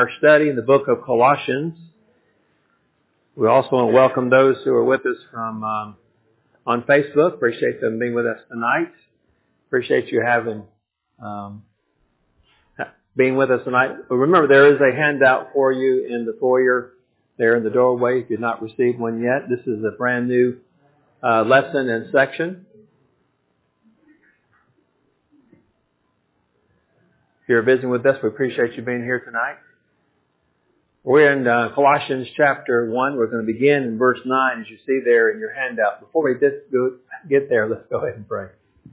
Our study in the book of Colossians. We also want to welcome those who are with us from on Facebook. Appreciate them being with us tonight. Appreciate you having being with us tonight. But remember, there is a handout for you in the foyer there in the doorway. If you've not received one yet, this is a brand new lesson and section. If you're visiting with us, we appreciate you being here tonight. We're in Colossians chapter 1. We're going to begin in verse 9, as you see there in your handout. Before we get there, let's go ahead and pray.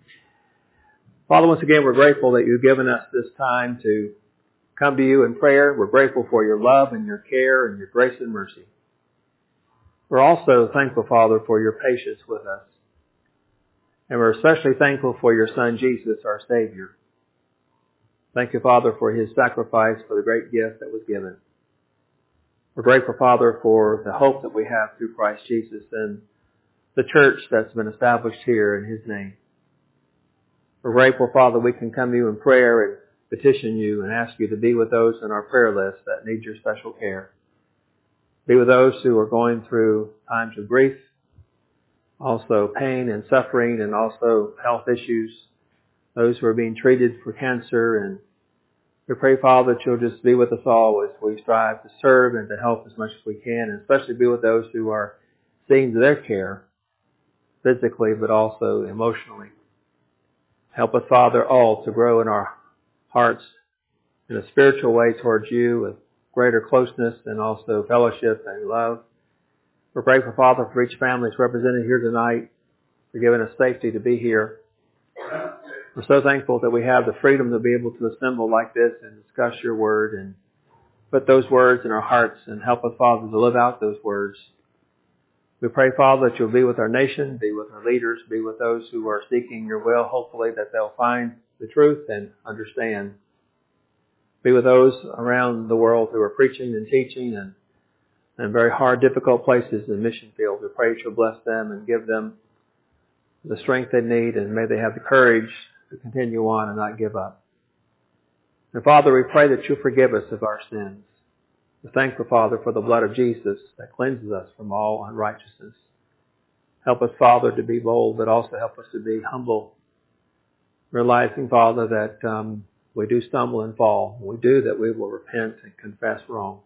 Father, once again, we're grateful that you've given us this time to come to you in prayer. We're grateful for your love and your care and your grace and mercy. We're also thankful, Father, for your patience with us. And we're especially thankful for your Son, Jesus, our Savior. Thank you, Father, for his sacrifice, for the great gift that was given. We're grateful, Father, for the hope that we have through Christ Jesus and the church that's been established here in his name. We're grateful, Father, we can come to you in prayer and petition you and ask you to be with those in our prayer list that need your special care. Be with those who are going through times of grief, also pain and suffering, and also health issues, those who are being treated for cancer. And we pray, Father, that you'll just be with us all as we strive to serve and to help as much as we can, and especially be with those who are seeing to their care physically but also emotionally. Help us, Father, all to grow in our hearts in a spiritual way towards you with greater closeness and also fellowship and love. We're grateful, Father, for each family that's represented here tonight, for giving us safety to be here. We're so thankful that we have the freedom to be able to assemble like this and discuss your word and put those words in our hearts and help us, Father, to live out those words. We pray, Father, that you'll be with our nation, be with our leaders, be with those who are seeking your will, hopefully that they'll find the truth and understand. Be with those around the world who are preaching and teaching and very hard, difficult places in the mission field. We pray that you'll bless them and give them the strength they need, and may they have the courage to continue on and not give up. And Father, we pray that you'll forgive us of our sins. We're thankful, Father, for the blood of Jesus that cleanses us from all unrighteousness. Help us, Father, to be bold, but also help us to be humble, realizing, Father, that we do stumble and fall. When we do, that we will repent and confess wrong.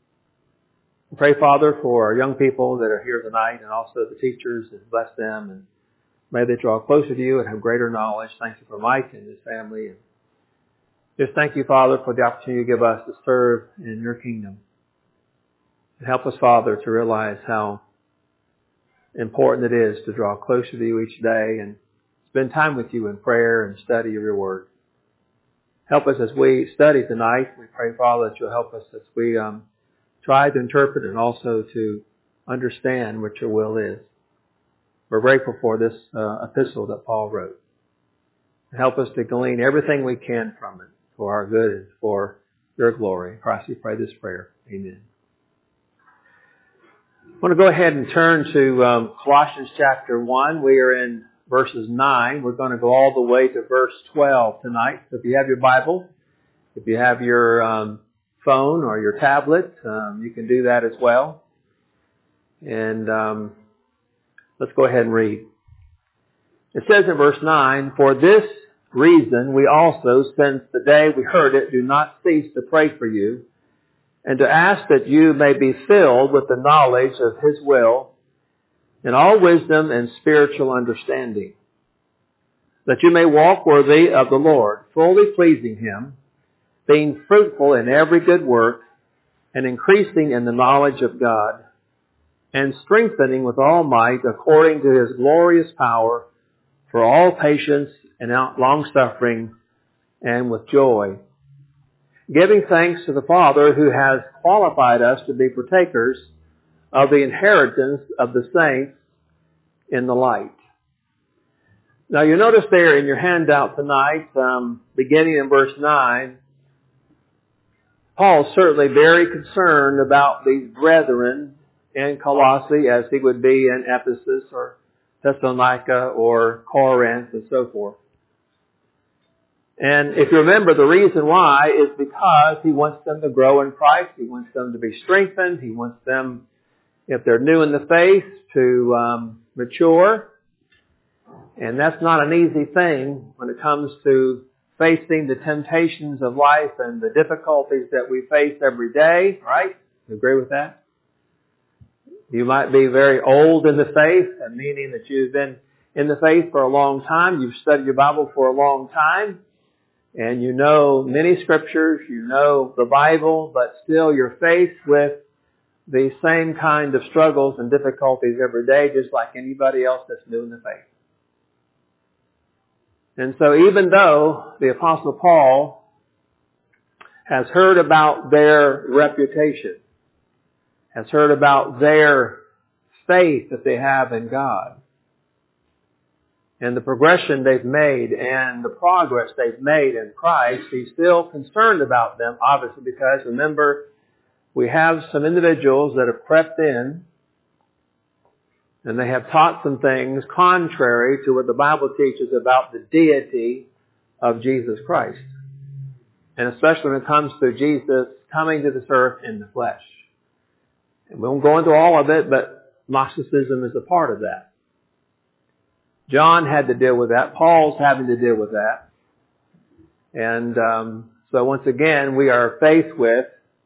We pray, Father, for our young people that are here tonight and also the teachers, and bless them, and may they draw closer to you and have greater knowledge. Thank you for Mike and his family. And just thank you, Father, for the opportunity you give us to serve in your kingdom. And help us, Father, to realize how important it is to draw closer to you each day and spend time with you in prayer and study of your word. Help us as we study tonight. We pray, Father, that you'll help us as we try to interpret and also to understand what your will is. We're grateful for this epistle that Paul wrote. Help us to glean everything we can from it for our good and for your glory. In Christ we pray this prayer. Amen. I want to go ahead and turn to Colossians chapter 1. We are in verses 9. We're going to go all the way to verse 12 tonight. So if you have your Bible, if you have your phone or your tablet, you can do that as well. And let's go ahead and read. It says in verse 9, "For this reason we also, since the day we heard it, do not cease to pray for you, and to ask that you may be filled with the knowledge of his will, in all wisdom and spiritual understanding, that you may walk worthy of the Lord, fully pleasing him, being fruitful in every good work, and increasing in the knowledge of God, and strengthening with all might according to his glorious power for all patience and long-suffering and with joy, giving thanks to the Father who has qualified us to be partakers of the inheritance of the saints in the light." Now you notice there in your handout tonight, beginning in verse 9, Paul's certainly very concerned about these brethren in Colossae as he would be in Ephesus or Thessalonica or Corinth and so forth. And if you remember, the reason why is because He wants them to grow in Christ. He wants them to be strengthened. He wants them, if they're new in the faith, to mature. And that's not an easy thing when it comes to facing the temptations of life and the difficulties that we face every day, right? You agree with that? You might be very old in the faith, meaning that you've been in the faith for a long time. You've studied your Bible for a long time. And you know many scriptures, you know the Bible, but still you're faced with the same kind of struggles and difficulties every day, just like anybody else that's new in the faith. And so even though the Apostle Paul has heard about their reputation, has heard about their faith that they have in God, and the progression they've made and the progress they've made in Christ, he's still concerned about them, obviously, because remember, we have some individuals that have crept in and they have taught some things contrary to what the Bible teaches about the deity of Jesus Christ. And especially when it comes to Jesus coming to this earth in the flesh. And we won't go into all of it, but Gnosticism is a part of that. John had to deal with that. Paul's having to deal with that. And so once again, he's faced with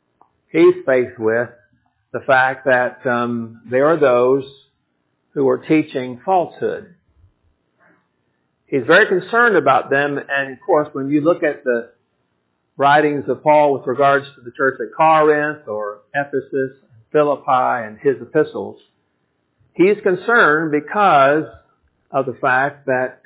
the fact that there are those who are teaching falsehood. He's very concerned about them. And of course, when you look at the writings of Paul with regards to the church at Corinth or Ephesus, Philippi, and his epistles, he's concerned because of the fact that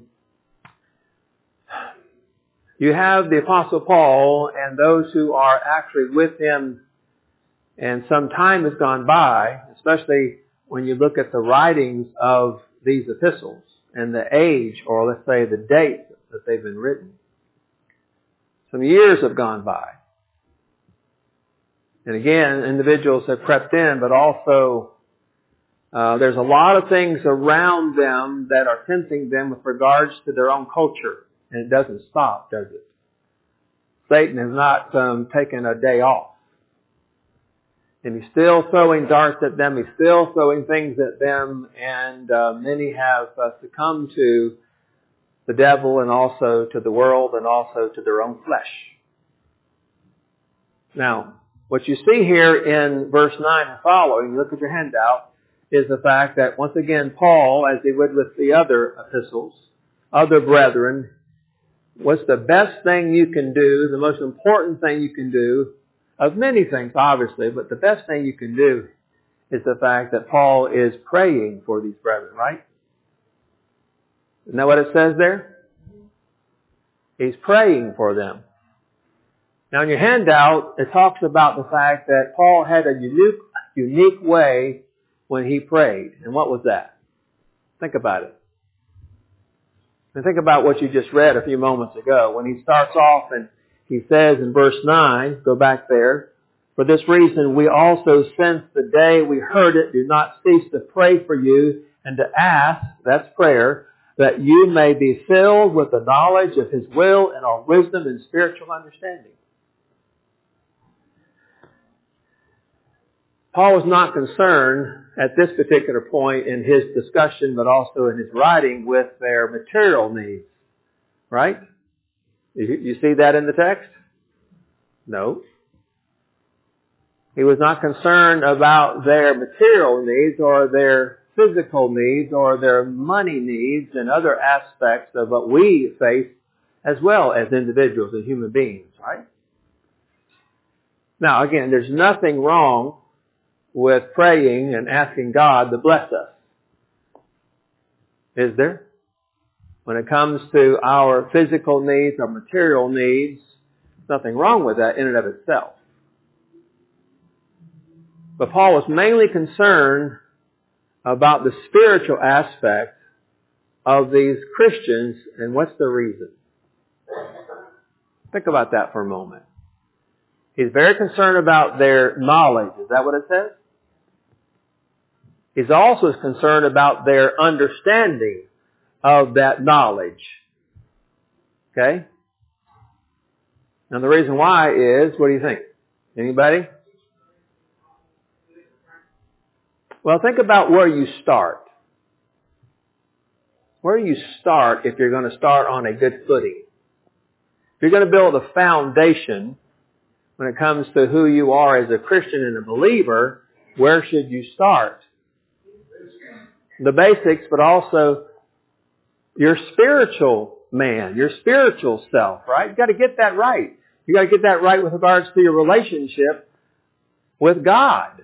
you have the Apostle Paul and those who are actually with him, and some time has gone by, especially when you look at the writings of these epistles and the age, or let's say the date that they've been written. Some years have gone by. And again, individuals have crept in, but also there's a lot of things around them that are tempting them with regards to their own culture. And it doesn't stop, does it? Satan has not taken a day off. And he's still throwing darts at them. He's still throwing things at them. And many have succumbed to the devil and also to the world and also to their own flesh. Now, what you see here in verse 9 and following, you look at your handout, is the fact that once again Paul, as he would with the other epistles, other brethren, what's the best thing you can do, the most important thing you can do, of many things obviously, but the best thing you can do is the fact that Paul is praying for these brethren, right? Isn't that what it says there? He's praying for them. Now in your handout, it talks about the fact that Paul had a unique way when he prayed. And what was that? Think about it. And think about what you just read a few moments ago. When he starts off and he says in verse 9, go back there, for this reason we also, since the day we heard it, do not cease to pray for you and to ask, that's prayer, that you may be filled with the knowledge of His will and all wisdom and spiritual understanding. Paul was not concerned at this particular point in his discussion, but also in his writing, with their material needs. Right? You see that in the text? No. He was not concerned about their material needs or their physical needs or their money needs and other aspects of what we face as well as individuals and human beings, right? Now, again, there's nothing wrong with praying and asking God to bless us. Is there? When it comes to our physical needs, our material needs, there's nothing wrong with that in and of itself. But Paul was mainly concerned about the spiritual aspect of these Christians, and what's the reason? Think about that for a moment. He's very concerned about their knowledge. Is that what it says? He's also concerned about their understanding of that knowledge. Okay? Now the reason why is, what do you think? Anybody? Well, think about where you start. Where do you start if you're going to start on a good footing? If you're going to build a foundation when it comes to who you are as a Christian and a believer, where should you start? The basics, but also your spiritual man, your spiritual self, right? You've got to get that right. You've got to get that right with regards to your relationship with God.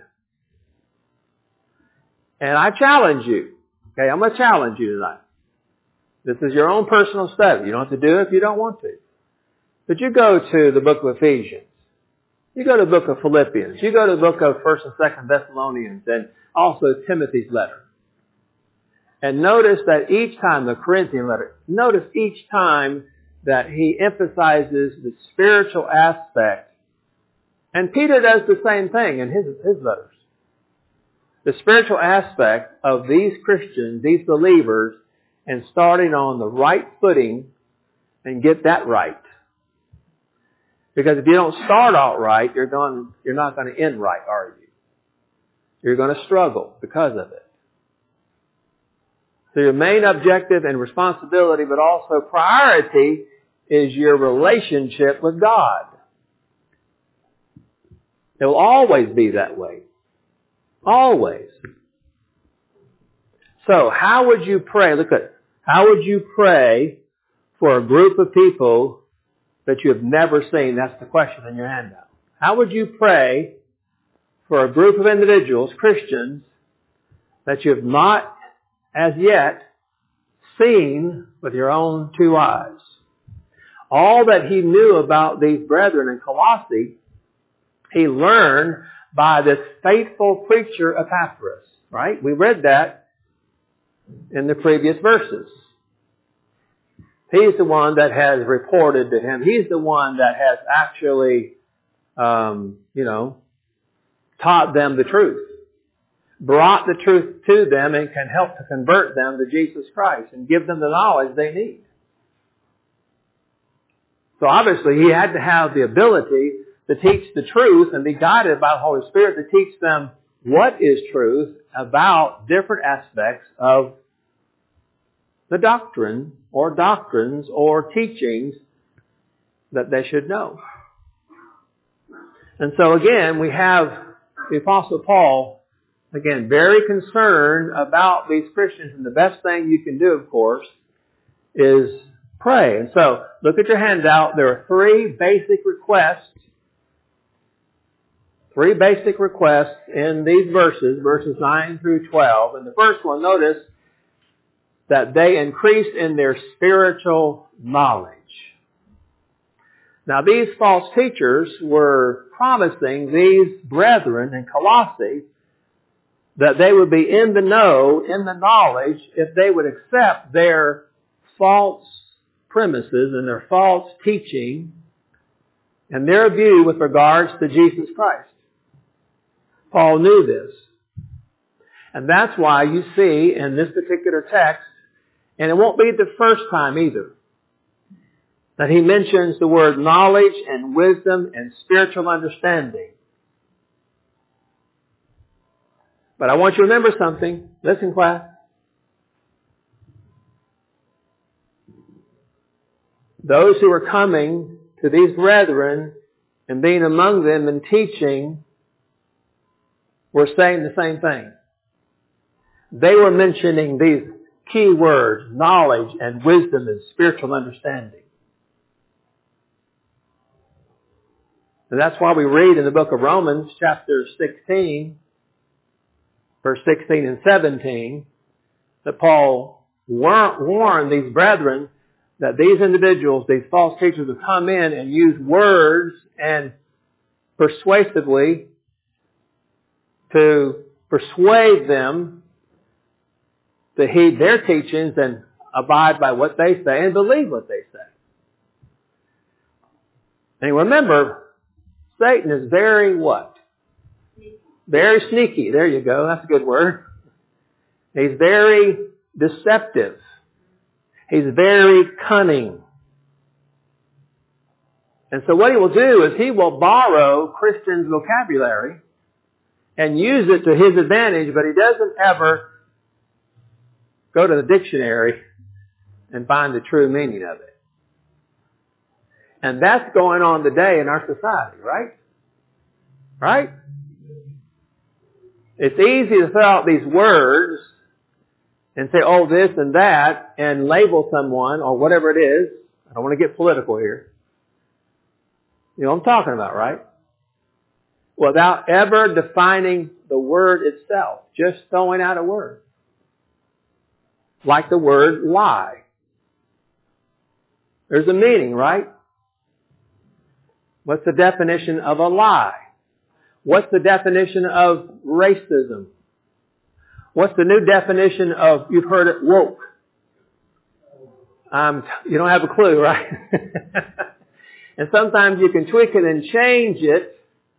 And I challenge you. Okay, I'm going to challenge you tonight. This is your own personal study. You don't have to do it if you don't want to. But you go to the book of Ephesians. You go to the book of Philippians. You go to the book of 1st and 2nd Thessalonians and also Timothy's letter. And notice that each time, the Corinthian letter, notice each time that he emphasizes the spiritual aspect. And Peter does the same thing in his letters. The spiritual aspect of these Christians, these believers, and starting on the right footing and get that right. Because if you don't start out right, you're not going to end right, are you? You're going to struggle because of it. So your main objective and responsibility, but also priority, is your relationship with God. It will always be that way. Always. So, how would you pray? Look at it. How would you pray for a group of people that you have never seen? That's the question in your handout. How would you pray for a group of individuals, Christians, that you have not as yet seen with your own two eyes? All that he knew about these brethren in Colossae, he learned by this faithful preacher Epaphras, right? We read that in the previous verses. He's the one that has reported to him. He's the one that has actually, taught them the truth. Brought the truth to them and can help to convert them to Jesus Christ and give them the knowledge they need. So obviously he had to have the ability to teach the truth and be guided by the Holy Spirit to teach them what is truth about different aspects of the doctrine or doctrines or teachings that they should know. And so again, we have the Apostle Paul, again, very concerned about these Christians. And the best thing you can do, of course, is pray. And so, look at your handout. There are three basic requests in these verses 9 through 12. And the first one, notice that they increased in their spiritual knowledge. Now, these false teachers were promising these brethren in Colossae that they would be in the know, in the knowledge, if they would accept their false premises and their false teaching and their view with regards to Jesus Christ. Paul knew this. And that's why you see in this particular text, and it won't be the first time either, that he mentions the word knowledge and wisdom and spiritual understanding. But I want you to remember something. Listen, class. Those who were coming to these brethren and being among them and teaching were saying the same thing. They were mentioning these key words, knowledge and wisdom and spiritual understanding. And that's why we read in the book of Romans, chapter 16, verse 16 and 17, that Paul warned these brethren that these individuals, these false teachers, would come in and use words and persuasively to persuade them to heed their teachings and abide by what they say and believe what they say. And remember, Satan is very what? Very sneaky. There you go. That's a good word. He's very deceptive. He's very cunning. And so what he will do is he will borrow Christians' vocabulary and use it to his advantage, but he doesn't ever go to the dictionary and find the true meaning of it. And that's going on today in our society, right? Right? It's easy to throw out these words and say, oh, this and that, and label someone or whatever it is. I don't want to get political here. You know what I'm talking about, right? Without ever defining the word itself. Just throwing out a word. Like the word lie. There's a meaning, right? What's the definition of a lie? What's the definition of racism? What's the new definition of, you've heard it, woke? You don't have a clue, right? And sometimes you can tweak it and change it.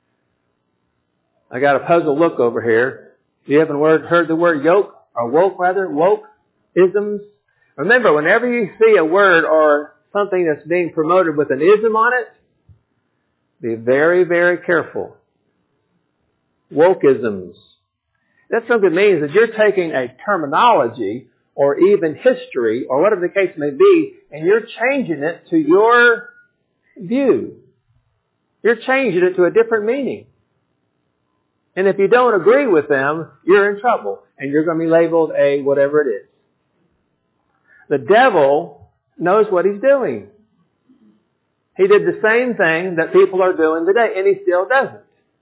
I got a puzzled look over here. You haven't heard the word yoke, or woke rather, woke-isms? Remember, whenever you see a word or something that's being promoted with an ism on it, be very, very careful. Wokeisms. That simply means that you're taking a terminology or even history or whatever the case may be, and you're changing it to your view. You're changing it to a different meaning. And if you don't agree with them, you're in trouble. And you're going to be labeled a whatever it is. The devil knows what he's doing. He did the same thing that people are doing today, and he still doesn't.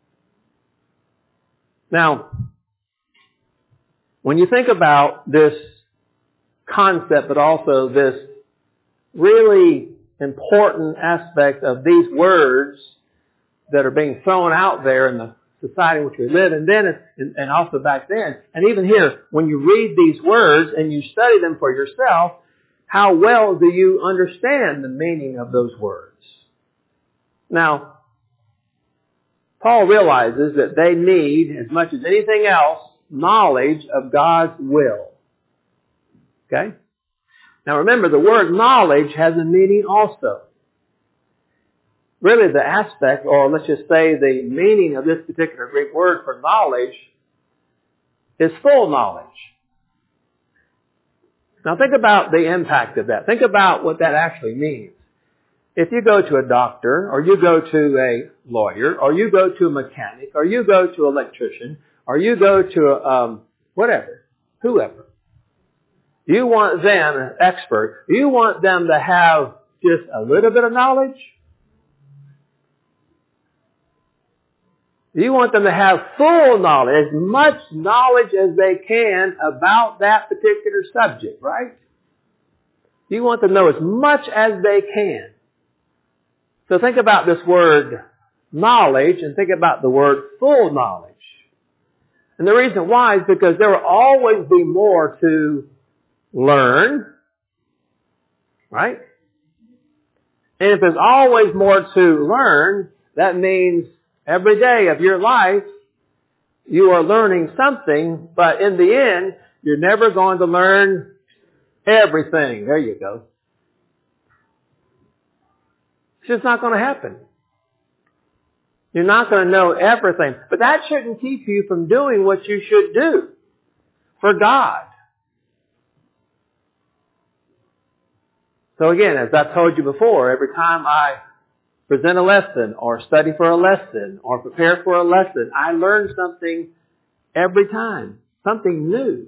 Now, when you think about this concept, but also this really important aspect of these words that are being thrown out there in the society in which we live, and then and also back then, and even here, when you read these words and you study them for yourself, how well do you understand the meaning of those words? Now, Paul realizes that they need, as much as anything else, knowledge of God's will. Okay? Now remember, the word knowledge has a meaning also. Really the aspect, or let's just say the meaning of this particular Greek word for knowledge is full knowledge. Now think about the impact of that. Think about what that actually means. If you go to a doctor, or you go to a lawyer, or you go to a mechanic, or you go to an electrician, or you go to whoever. You want them, an expert, you want them to have just a little bit of knowledge? You want them to have full knowledge, as much knowledge as they can about that particular subject, right? You want them to know as much as they can. So think about this word knowledge and think about the word full knowledge. And the reason why is because there will always be more to learn, right? And if there's always more to learn, that means every day of your life you are learning something, but in the end, you're never going to learn everything. There you go. It's just not going to happen. You're not going to know everything. But that shouldn't keep you from doing what you should do for God. So again, as I've told you before, every time I present a lesson or study for a lesson or prepare for a lesson, I learn something every time. Something new.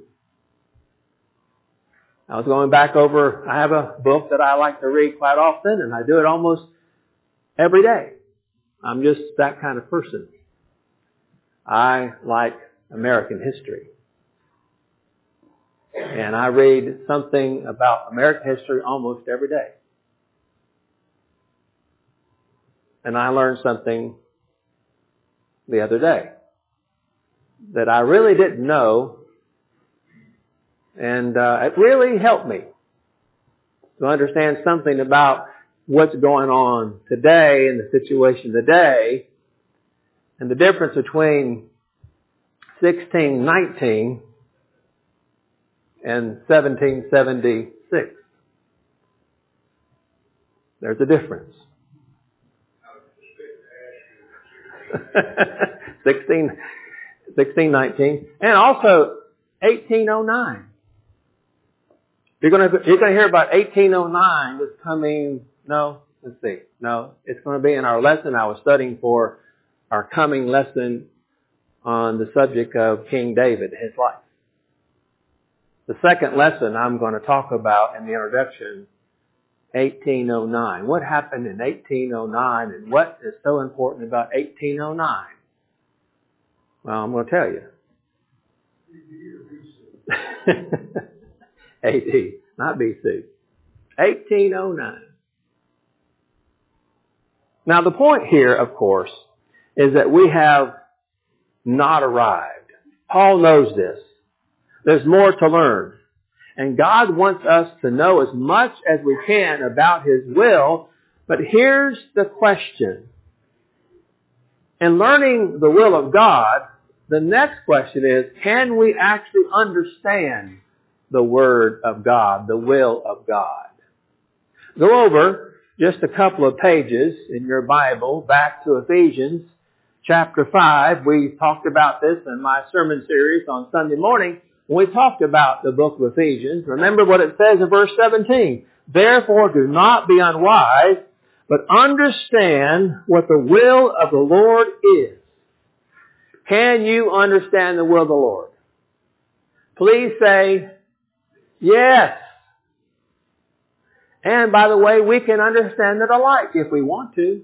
I was going back over, I have a book that I like to read quite often, and I do it almost every day. I'm just that kind of person. I like American history. And I read something about American history almost every day. And I learned something the other day that I really didn't know, and it really helped me to understand something about what's going on today and the situation today, and the difference between 1619 and 1776. There's a difference. 1619. And also 1809. You're going to hear about 1809 that's coming. No, let's see. No, it's going to be in our lesson I was studying for our coming lesson on the subject of King David, his life. The second lesson I'm going to talk about in the introduction, 1809. What happened in 1809 and what is so important about 1809? Well, I'm going to tell you. AD, not BC. 1809. Now the point here, of course, is that we have not arrived. Paul knows this. There's more to learn. And God wants us to know as much as we can about His will. But here's the question. In learning the will of God, the next question is, can we actually understand the Word of God, the will of God? Go over just a couple of pages in your Bible back to Ephesians chapter 5. We talked about this in my sermon series on Sunday morning when we talked about the book of Ephesians. Remember what it says in verse 17. Therefore do not be unwise, but understand what the will of the Lord is. Can you understand the will of the Lord? Please say, yes. And by the way, we can understand it alike if we want to.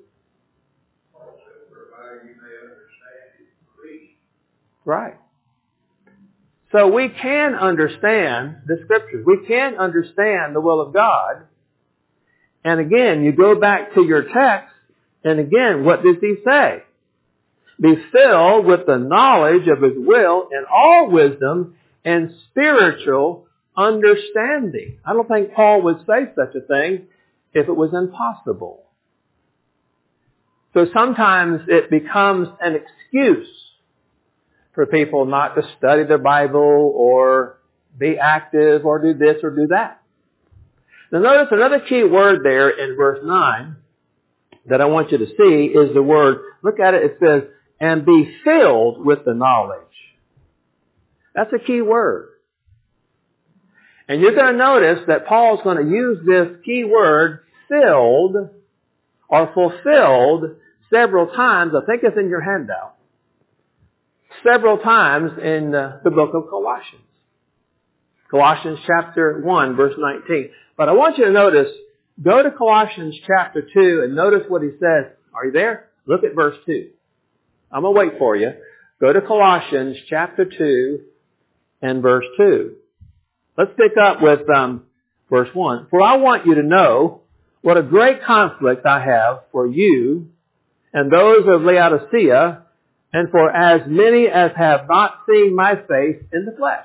Right. So we can understand the Scriptures. We can understand the will of God. And again, you go back to your text, and again, what does He say? Be filled with the knowledge of His will in all wisdom and spiritual understanding. I don't think Paul would say such a thing if it was impossible. So sometimes it becomes an excuse for people not to study their Bible or be active or do this or do that. Now notice another key word there in verse 9 that I want you to see is the word, look at it, it says, and be filled with the knowledge. That's a key word. And you're going to notice that Paul's going to use this key word, filled or fulfilled, several times. I think it's in your handout. Several times in the book of Colossians. Colossians chapter 1, verse 19. But I want you to notice, go to Colossians chapter 2 and notice what he says. Are you there? Look at verse 2. I'm going to wait for you. Go to Colossians chapter 2 and verse 2. Let's pick up with verse 1. For I want you to know what a great conflict I have for you and those of Laodicea, and for as many as have not seen my face in the flesh.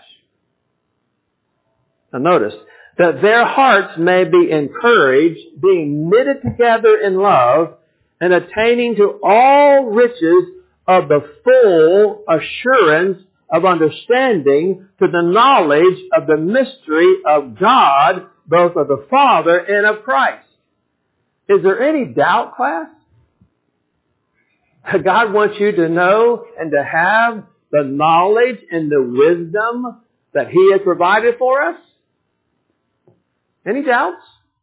Now notice, that their hearts may be encouraged, being knitted together in love, and attaining to all riches of the full assurance of understanding, to the knowledge of the mystery of God, both of the Father and of Christ. Is there any doubt, class? God wants you to know and to have the knowledge and the wisdom that He has provided for us? Any doubts?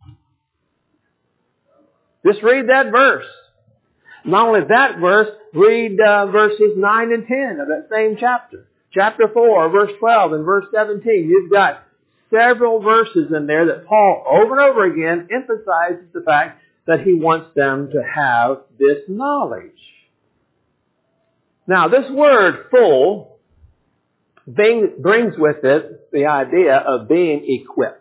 Just read that verse. Not only that verse, read verses 9 and 10 of that same chapter. Chapter 4, verse 12 and verse 17. You've got several verses in there that Paul over and over again emphasizes the fact that he wants them to have this knowledge. Now, this word full brings with it the idea of being equipped.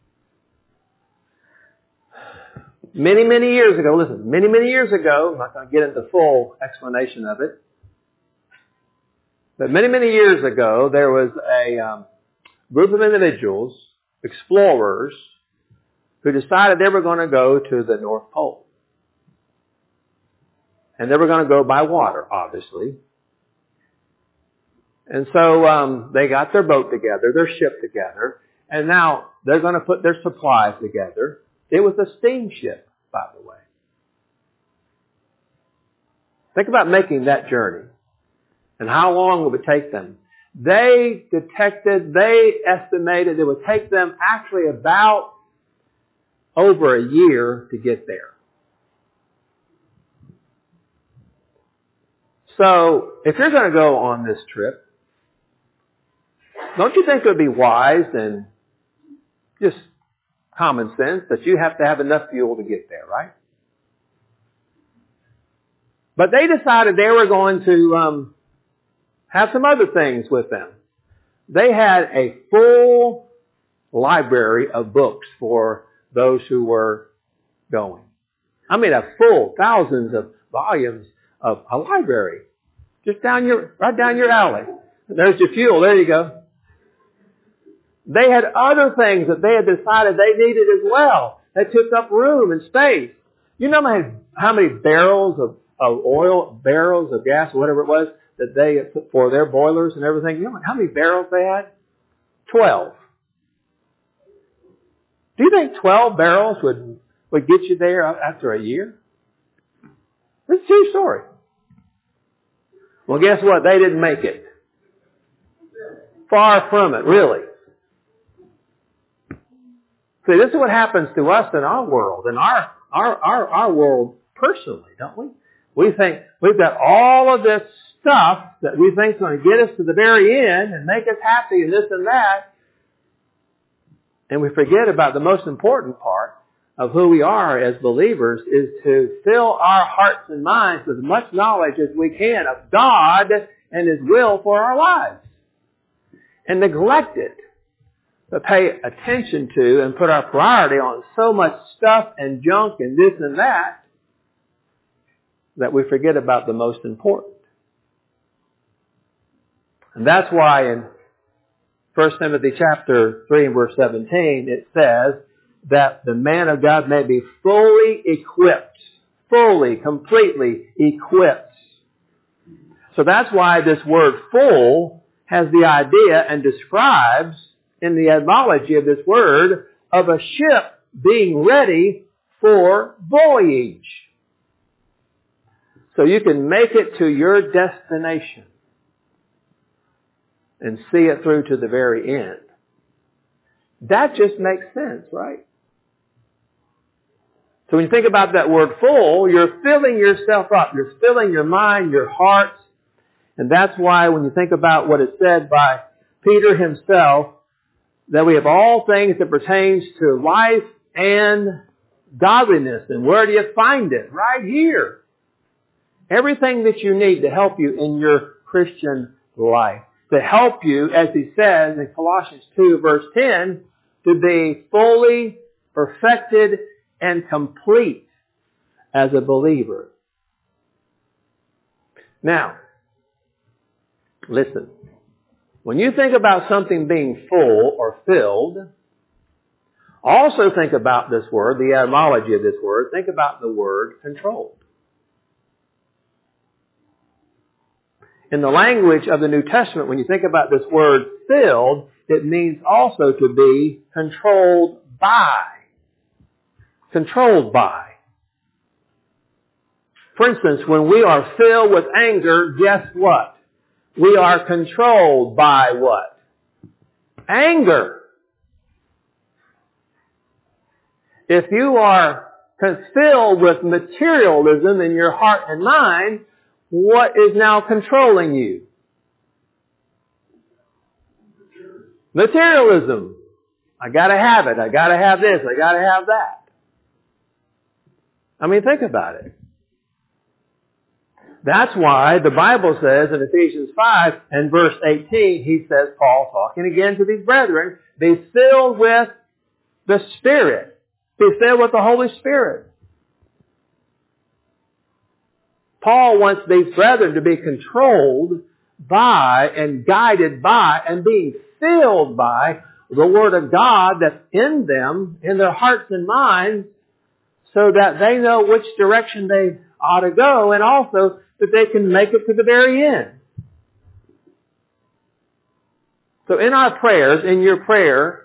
Many, many years ago, listen, many, many years ago, I'm not going to get into full explanation of it, but many, many years ago, there was a group of individuals, explorers, who decided they were going to go to the North Pole. And they were going to go by water, obviously. And so they got their boat together, their ship together, and now they're going to put their supplies together. It was a steamship, by the way. Think about making that journey and how long it would take them. They estimated it would take them actually about over a year to get there. So, if you're going to go on this trip, don't you think it would be wise and just common sense that you have to have enough fuel to get there, right? But they decided they were going to have some other things with them. They had a full library of books for those who were going. I mean, a full thousands of volumes of a library. Just right down your alley. There's your fuel. There you go. They had other things that they had decided they needed as well. They took up room and space. You know how many barrels of oil, barrels of gas, whatever it was, that they put for their boilers and everything? You know how many barrels they had? 12. Do you think 12 barrels would get you there after a year? It's a true story. Well, guess what? They didn't make it. Far from it, really. See, this is what happens to us in our world, in our world personally, don't we? We think we've got all of this stuff that we think is going to get us to the very end and make us happy and this and that. And we forget about the most important part of who we are as believers is to fill our hearts and minds with as much knowledge as we can of God and His will for our lives. And neglect it. But pay attention to and put our priority on so much stuff and junk and this and that we forget about the most important. And that's why in 1 Timothy chapter 3 and verse 17 it says that the man of God may be fully equipped. Fully, completely equipped. So that's why this word full has the idea and describes in the etymology of this word of a ship being ready for voyage. So you can make it to your destination and see it through to the very end. That just makes sense, right? So when you think about that word full, you're filling yourself up. You're filling your mind, your heart. And that's why when you think about what is said by Peter himself, that we have all things that pertains to life and godliness. And where do you find it? Right here. Everything that you need to help you in your Christian life. To help you, as he says in Colossians 2 verse 10, to be fully perfected and complete as a believer. Now, listen. When you think about something being full or filled, also think about this word, the etymology of this word. Think about the word controlled. In the language of the New Testament, when you think about this word filled, it means also to be controlled by. Controlled by. For instance, when we are filled with anger, guess what? We are controlled by what? Anger. If you are filled with materialism in your heart and mind, what is now controlling you? Materialism. I gotta have it. I gotta have this. I gotta have that. I mean, think about it. That's why the Bible says in Ephesians 5 and verse 18, he says, Paul talking again to these brethren, be filled with the Spirit. Be filled with the Holy Spirit. Paul wants these brethren to be controlled by and guided by and being filled by the Word of God that's in them, in their hearts and minds, so that they know which direction they ought to go and also that they can make it to the very end. So in our prayers, in your prayer,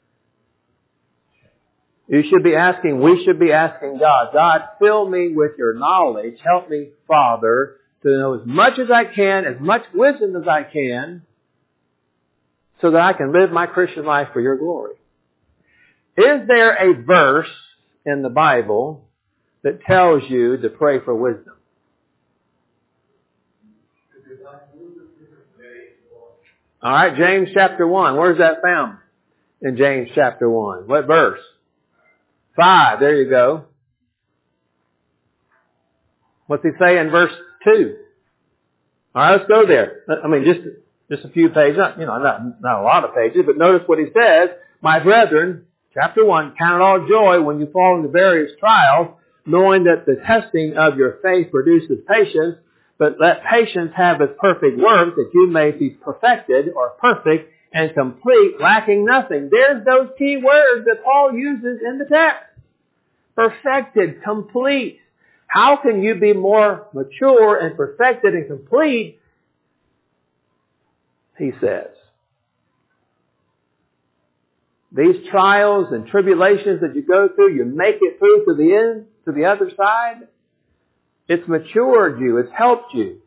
we should be asking God, God, fill me with your knowledge. Help me, Father, to know as much as I can, as much wisdom as I can, so that I can live my Christian life for your glory. Is there a verse in the Bible that tells you to pray for wisdom? All right, James chapter 1. Where's that found? In James chapter 1. What verse? 5. There you go. What's he say in verse 2? All right, let's go there. I mean, just a few pages. Not a lot of pages, but notice what he says. My brethren, chapter 1, count it all joy when you fall into various trials, knowing that the testing of your faith produces patience, but let patience have its perfect work, that you may be perfected or perfect and complete, lacking nothing. There's those key words that Paul uses in the text. Perfected, complete. How can you be more mature and perfected and complete? He says, these trials and tribulations that you go through, you make it through to the end, to the other side. It's matured you. It's helped you.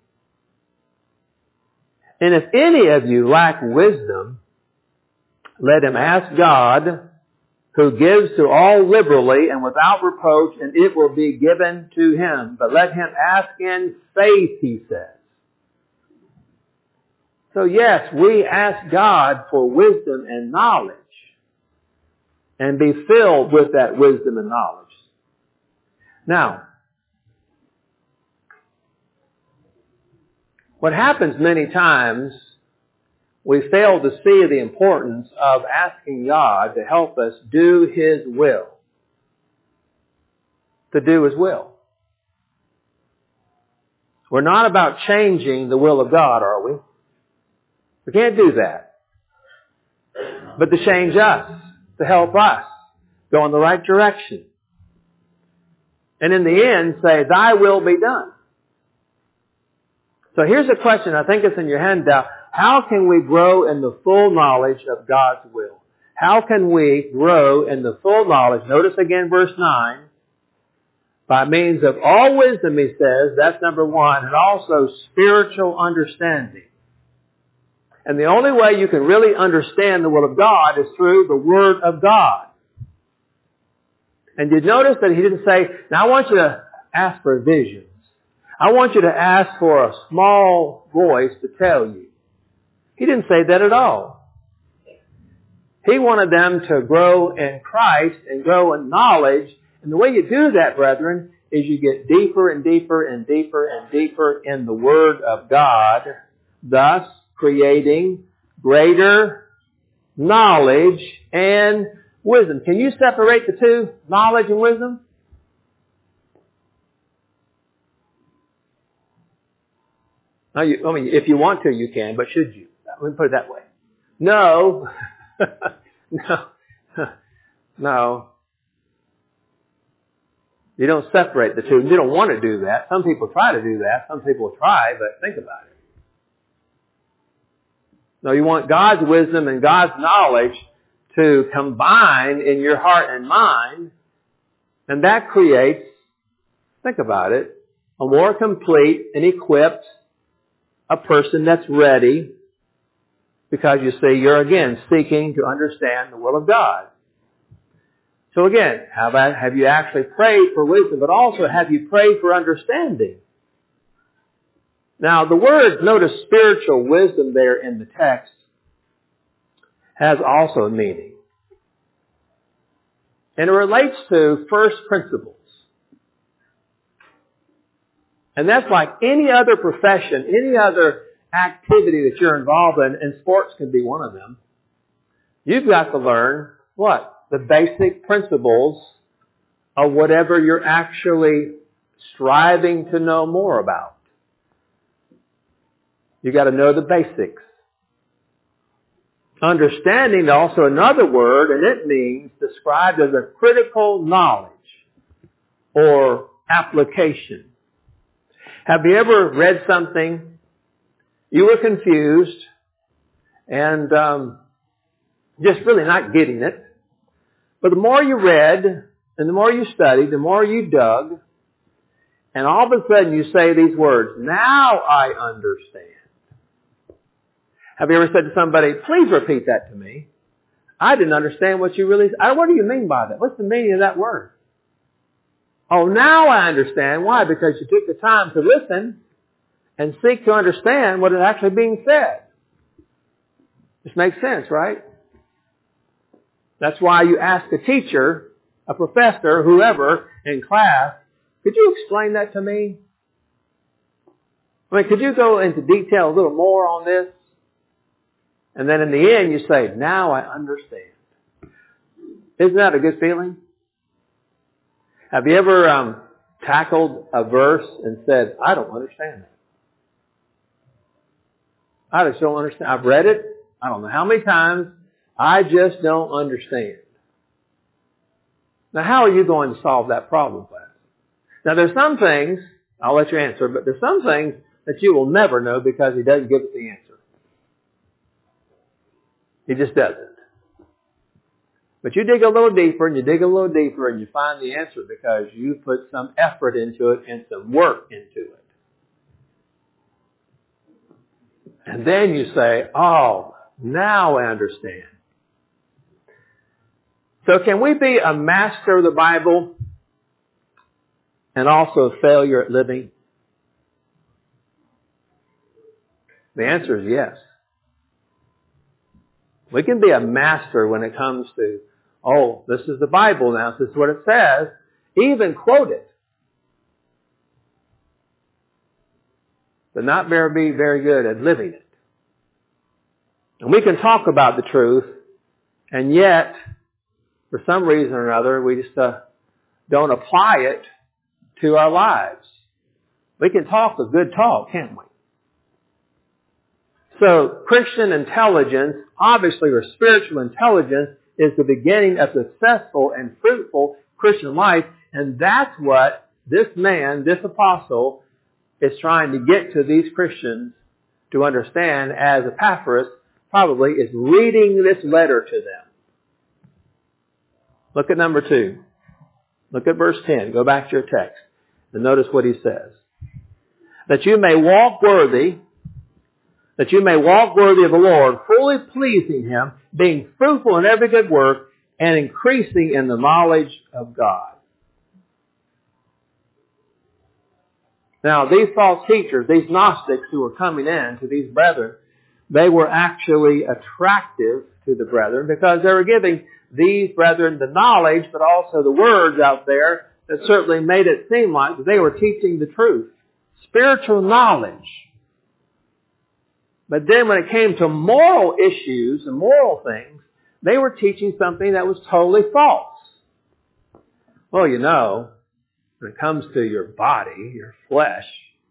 And if any of you lack wisdom, let him ask God, who gives to all liberally and without reproach, and it will be given to him. But let him ask in faith, he says. So yes, we ask God for wisdom and knowledge, and be filled with that wisdom and knowledge. Now, what happens many times, we fail to see the importance of asking God to help us do His will. To do His will. We're not about changing the will of God, are we? We can't do that. But to change us, to help us go in the right direction. And in the end, say, thy will be done. So here's a question, I think it's in your handout. How can we grow in the full knowledge of God's will? How can we grow in the full knowledge? Notice again verse 9. By means of all wisdom, he says, that's number 1, and also spiritual understanding. And the only way you can really understand the will of God is through the Word of God. And you notice that he didn't say, now I want you to ask for visions. I want you to ask for a small voice to tell you. He didn't say that at all. He wanted them to grow in Christ and grow in knowledge. And the way you do that, brethren, is you get deeper and deeper and deeper and deeper in the Word of God, thus creating greater knowledge and wisdom. Can you separate the two, knowledge and wisdom? Now, if you want to, you can, but should you? Let me put it that way. No. No. You don't separate the two. You don't want to do that. Some people try to do that. Some people try, but think about it. No, you want God's wisdom and God's knowledge to combine in your heart and mind, and that creates, think about it, a more complete and equipped a person that's ready, because you see, you're again seeking to understand the will of God. So again, have you actually prayed for wisdom, but also have you prayed for understanding? Now, the word, notice spiritual wisdom there in the text, has also a meaning. And it relates to first principles. And that's like any other profession, any other activity that you're involved in, and sports can be one of them. You've got to learn what? The basic principles of whatever you're actually striving to know more about. You've got to know the basics. Understanding also another word, and it means described as a critical knowledge or application. Have you ever read something, you were confused, and just really not getting it, but the more you read, and the more you studied, the more you dug, And all of a sudden you say these words, now I understand. Have you ever said to somebody, please repeat that to me? I didn't understand what you really said. What do you mean by that? What's the meaning of that word? Oh, now I understand. Why? Because you took the time to listen and seek to understand what is actually being said. This makes sense, right? That's why you ask a teacher, a professor, whoever in class, could you explain that to me? I mean, could you go into detail a little more on this? And then in the end you say, now I understand. Isn't that a good feeling? Have you ever tackled a verse and said, I don't understand that. I just don't understand. I've read it. I don't know how many times. I just don't understand. Now, how are you going to solve that problem, class? Now, there's some things, I'll let you answer, but there's some things that you will never know because he doesn't give us the answer. He just doesn't. But you dig a little deeper and you dig a little deeper and you find the answer because you put some effort into it and some work into it. And then you say, oh, now I understand. So can we be a master of the Bible and also a failure at living? The answer is yes. We can be a master when it comes to, oh, this is the Bible now, this is what it says. Even quote it. But not be very good at living it. And we can talk about the truth, and yet, for some reason or another, we just don't apply it to our lives. We can talk a good talk, can't we? So, Christian intelligence, obviously, or spiritual intelligence, is the beginning of successful and fruitful Christian life, and that's what this man, this apostle, is trying to get to these Christians to understand as Epaphras probably is reading this letter to them. Look at number 2. Look at verse 10. Go back to your text and notice what he says. That you may walk worthy of the Lord, fully pleasing Him, being fruitful in every good work, and increasing in the knowledge of God. Now, these false teachers, these Gnostics who were coming in to these brethren, they were actually attractive to the brethren because they were giving these brethren the knowledge, but also the words out there that certainly made it seem like they were teaching the truth. Spiritual knowledge. But then when it came to moral issues and moral things, they were teaching something that was totally false. Well, you know, when it comes to your body, your flesh,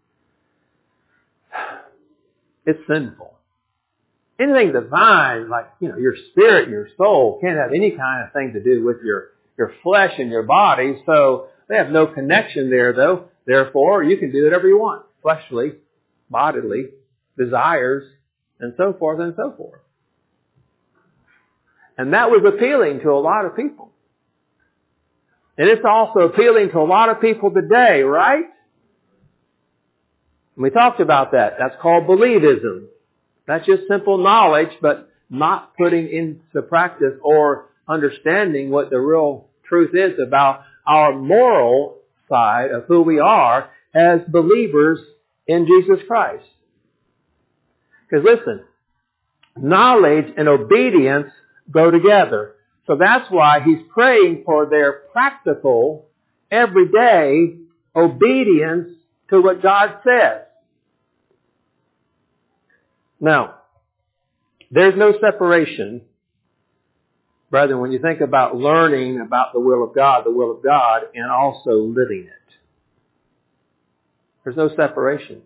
it's sinful. Anything divine, like, your spirit and your soul, can't have any kind of thing to do with your flesh and your body. So they have no connection there, though. Therefore, you can do whatever you want. Fleshly, bodily, desires, and so forth and so forth. And that was appealing to a lot of people. And it's also appealing to a lot of people today, right? And we talked about that. That's called believism. That's just simple knowledge, but not putting into practice or understanding what the real truth is about our moral side of who we are as believers in Jesus Christ. Because listen, knowledge and obedience go together. So that's why he's praying for their practical, everyday obedience to what God says. Now, there's no separation, brethren, when you think about learning about the will of God, and also living it. There's no separation.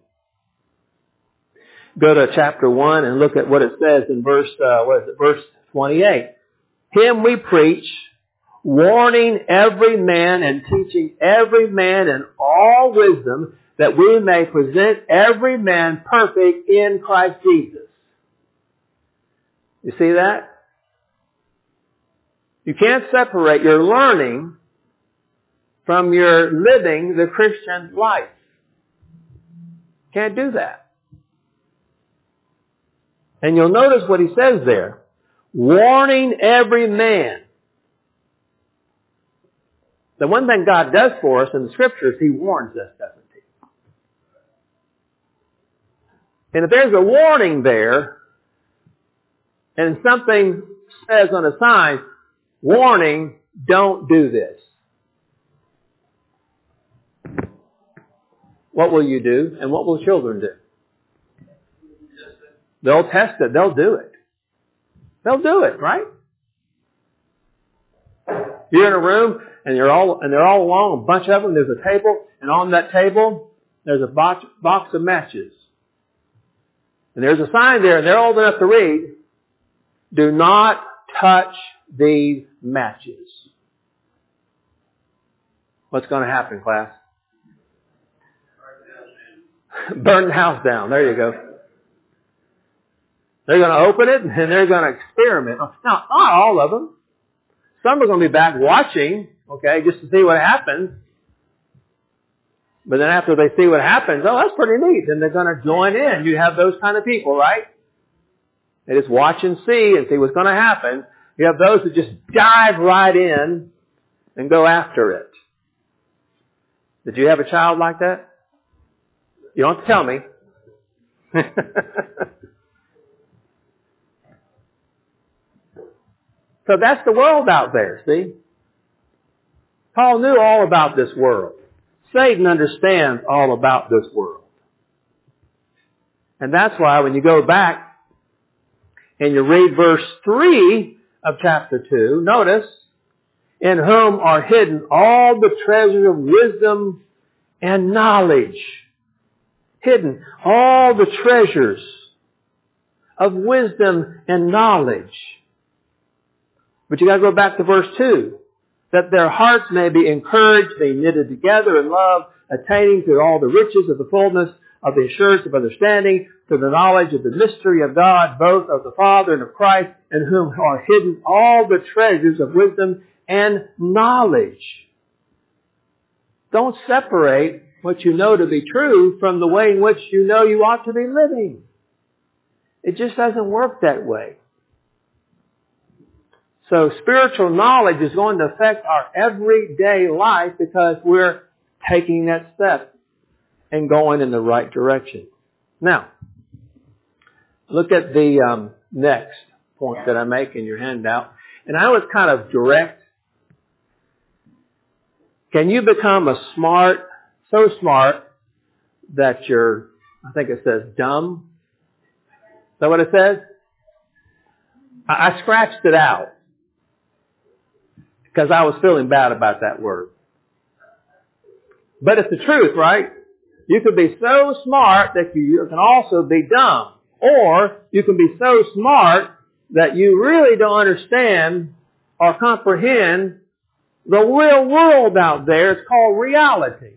Go to chapter 1 and look at what it says in verse 28. Him we preach, warning every man and teaching every man in all wisdom, that we may present every man perfect in Christ Jesus. You see that? You can't separate your learning from your living the Christian life. Can't do that. And you'll notice what he says there. Warning every man. The one thing God does for us in the Scriptures, He warns us, doesn't He? And if there's a warning there, and something says on a sign, warning, don't do this. What will you do? And what will children do? They'll test it. They'll do it. They'll do it, right? You're in a room and they're all along, a bunch of them. There's a table, and on that table there's a box of matches. And there's a sign there, and they're old enough to read, do not touch these matches. What's going to happen, class? Burn the house down. There you go. They're going to open it and they're going to experiment. Now, not all of them. Some are going to be back watching, okay, just to see what happens. But then after they see what happens, oh, that's pretty neat. Then they're going to join in. You have those kind of people, right? They just watch and see what's going to happen. You have those that just dive right in and go after it. Did you have a child like that? You don't have to tell me. So that's the world out there, see? Paul knew all about this world. Satan understands all about this world. And that's why when you go back and you read verse 3 of chapter 2, notice, in whom are hidden all the treasures of wisdom and knowledge. Hidden all the treasures of wisdom and knowledge. But you got to go back to verse 2. That their hearts may be encouraged, be knitted together in love, attaining to all the riches of the fullness of the assurance of understanding, to the knowledge of the mystery of God, both of the Father and of Christ, in whom are hidden all the treasures of wisdom and knowledge. Don't separate what you know to be true from the way in which you know you ought to be living. It just doesn't work that way. So spiritual knowledge is going to affect our everyday life because we're taking that step and going in the right direction. Now, look at the next point that I make in your handout. And I was kind of direct. Can you become so smart that you're, I think it says dumb? Is that what it says? I scratched it out because I was feeling bad about that word. But it's the truth, right? You could be so smart that you can also be dumb. Or you can be so smart that you really don't understand or comprehend the real world out there. It's called reality.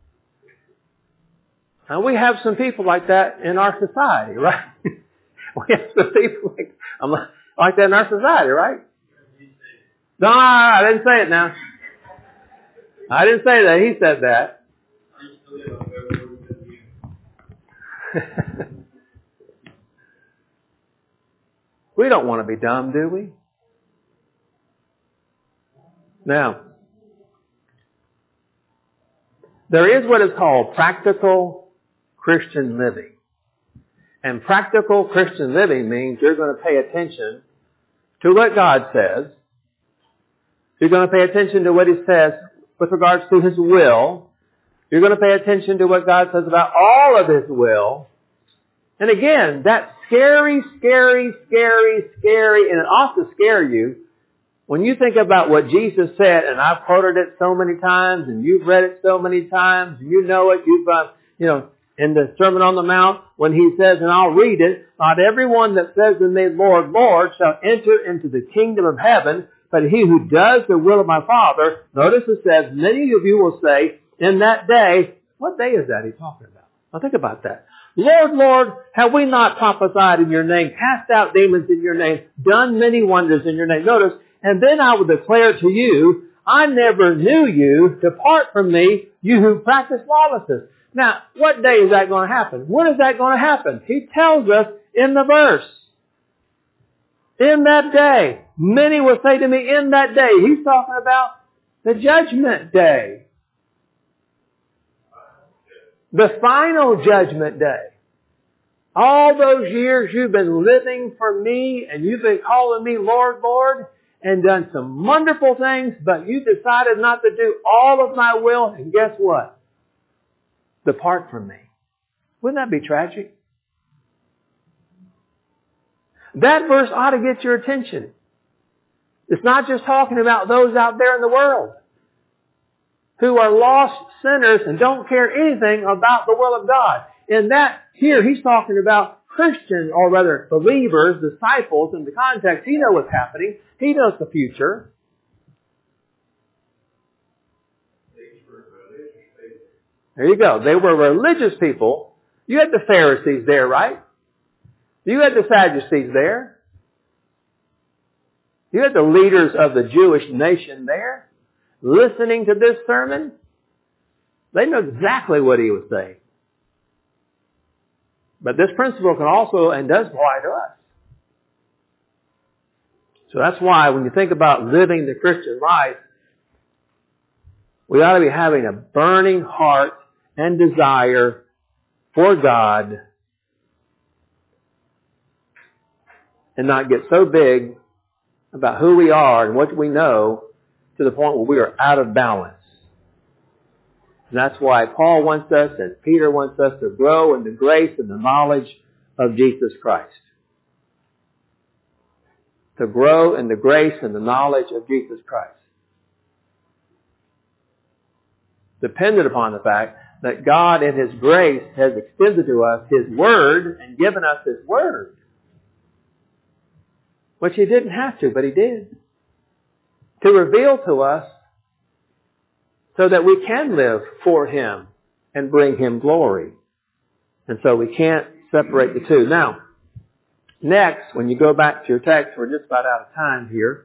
And we have some people like that in our society, right? We have some people like that in our society, right? No, I didn't say it now. I didn't say that. He said that. We don't want to be dumb, do we? Now, there is what is called practical Christian living. And practical Christian living means you're going to pay attention to what God says. You're going to pay attention to what He says with regards to His will. You're going to pay attention to what God says about all of His will. And again, that's scary, scary, scary, scary, and it ought to scare you when you think about what Jesus said, and I've quoted it so many times, and you've read it so many times, and you know it, in the Sermon on the Mount, when He says, and I'll read it, not everyone that says to me, Lord, Lord, shall enter into the kingdom of heaven, but he who does the will of my Father. Notice it says, many of you will say, in that day, what day is that He's talking about? Now think about that. Lord, Lord, have we not prophesied in your name, cast out demons in your name, done many wonders in your name? Notice, and then I will declare to you, I never knew you. Depart from me, you who practice lawlessness. Now, what day is that going to happen? When is that going to happen? He tells us in the verse. In that day. Many will say to me, in that day. He's talking about the judgment day. The final judgment day. All those years you've been living for me and you've been calling me Lord, Lord, and done some wonderful things, but you decided not to do all of my will, and guess what? Depart from me. Wouldn't that be tragic? That verse ought to get your attention. It's not just talking about those out there in the world who are lost sinners and don't care anything about the will of God. In that, here, he's talking about Christians, or rather believers, disciples, in the context. He knows what's happening. He knows the future. There you go. They were religious people. You had the Pharisees there, right? You had the Sadducees there. You had the leaders of the Jewish nation there, listening to this sermon. They know exactly what he was saying. But this principle can also and does apply to us. So that's why when you think about living the Christian life, we ought to be having a burning heart and desire for God and not get so big about who we are and what we know to the point where we are out of balance. And that's why Paul wants us and Peter wants us to grow in the grace and the knowledge of Jesus Christ. To grow in the grace and the knowledge of Jesus Christ. Dependent upon the fact that God in His grace has extended to us His Word and given us His Word. Which He didn't have to, but He did. To reveal to us so that we can live for Him and bring Him glory. And so we can't separate the two. Now, next, when you go back to your text, we're just about out of time here.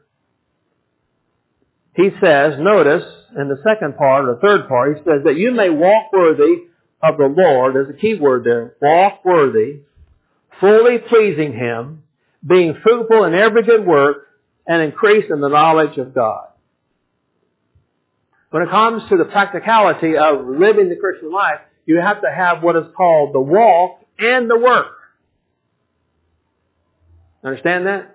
He says, notice, in the second part, or the third part, he says that you may walk worthy of the Lord. There's a key word there. Walk worthy, fully pleasing Him, being fruitful in every good work, and increase in the knowledge of God. When it comes to the practicality of living the Christian life, you have to have what is called the walk and the work. Understand that?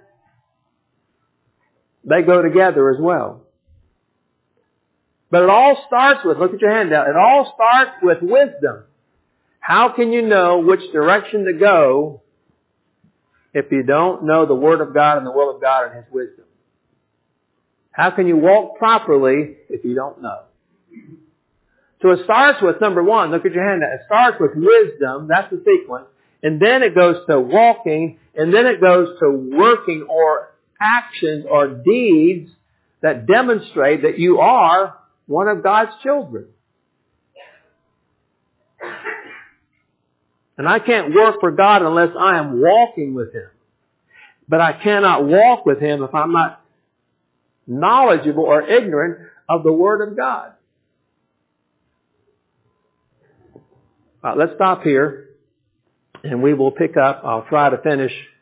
They go together as well. But it all starts with, look at your handout, it all starts with wisdom. How can you know which direction to go if you don't know the Word of God and the will of God and His wisdom? How can you walk properly if you don't know? So it starts with, number one, look at your handout. It starts with wisdom, that's the sequence. And then it goes to walking, and then it goes to working or actions or deeds that demonstrate that you are one of God's children. And I can't work for God unless I am walking with Him. But I cannot walk with Him if I'm not knowledgeable or ignorant of the Word of God. Let's stop here and we will pick up. I'll try to finish